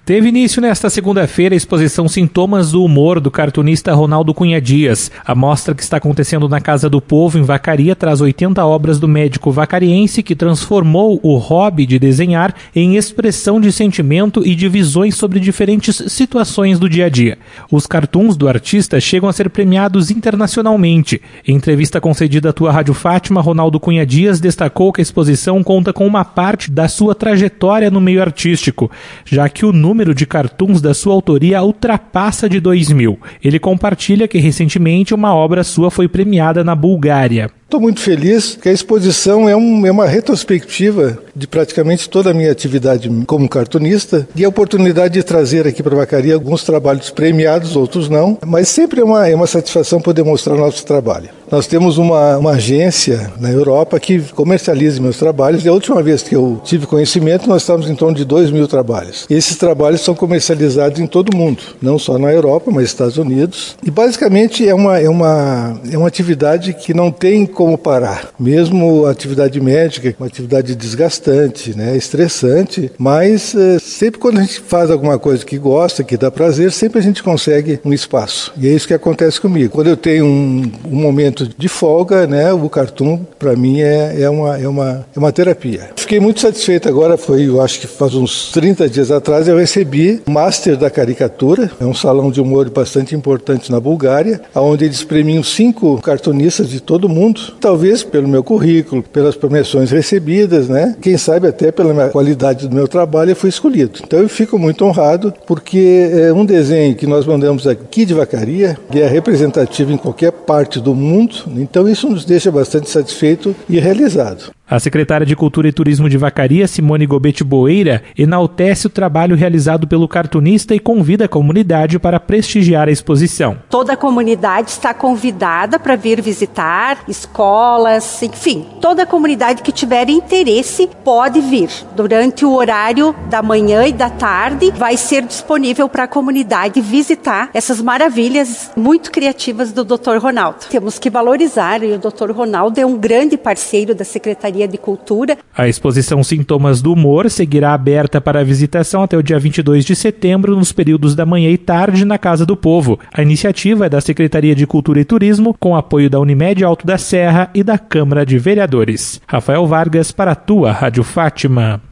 Teve início nesta segunda-feira a exposição Sintomas do Humor do cartunista Ronaldo Cunha Dias. A mostra, que está acontecendo na Casa do Povo, em Vacaria, traz 80 obras do médico vacariense que transformou o hobby de desenhar em expressão de sentimento e de visões sobre diferentes situações do dia a dia. Os cartoons do artista chegam a ser premiados internacionalmente. Em entrevista concedida à tua Rádio Fátima, Ronaldo Cunha Dias destacou que a exposição conta com uma parte da sua trajetória no meio artístico, já que o número de cartoons da sua autoria ultrapassa de 2.000. Ele compartilha que recentemente uma obra sua foi premiada na Bulgária. Estou muito feliz que a exposição é uma retrospectiva de praticamente toda a minha atividade como cartunista e a oportunidade de trazer aqui para a Vacaria alguns trabalhos premiados, outros não, mas sempre é uma satisfação poder mostrar o nosso trabalho. Nós temos uma agência na Europa que comercializa meus trabalhos e a última vez que eu tive conhecimento nós estávamos em torno de 2.000 trabalhos. E esses trabalhos são comercializados em todo o mundo, não só na Europa, mas nos Estados Unidos. E basicamente é uma atividade que não tem como parar. Mesmo a atividade médica, uma atividade desgastante, né, estressante, mas sempre quando a gente faz alguma coisa que gosta, que dá prazer, sempre a gente consegue um espaço. E é isso que acontece comigo. Quando eu tenho um momento de folga, né, o cartoon, para mim, é uma terapia. Fiquei muito satisfeito agora, eu acho que faz uns 30 dias atrás, eu recebi o Master da Caricatura, é um salão de humor bastante importante na Bulgária, onde eles premiam 5 cartunistas de todo o mundo, talvez pelo meu currículo, pelas premiações recebidas, né? Quem sabe até pela qualidade do meu trabalho eu fui escolhido. Então eu fico muito honrado porque é um desenho que nós mandamos aqui de Vacaria, que é representativo em qualquer parte do mundo, então isso nos deixa bastante satisfeito e realizado. A secretária de Cultura e Turismo de Vacaria, Simone Gobete Boeira, enaltece o trabalho realizado pelo cartunista e convida a comunidade para prestigiar a exposição. Toda a comunidade está convidada para vir visitar, escolas, enfim, toda a comunidade que tiver interesse pode vir. Durante o horário da manhã e da tarde, vai ser disponível para a comunidade visitar essas maravilhas muito criativas do Dr. Ronaldo. Temos que valorizar, e o Dr. Ronaldo é um grande parceiro da Secretaria de Cultura. A exposição Sintomas do Humor seguirá aberta para visitação até o dia 22 de setembro, nos períodos da manhã e tarde, na Casa do Povo. A iniciativa é da Secretaria de Cultura e Turismo, com apoio da Unimed Alto da Serra e da Câmara de Vereadores. Rafael Vargas, para a tua Rádio Fátima.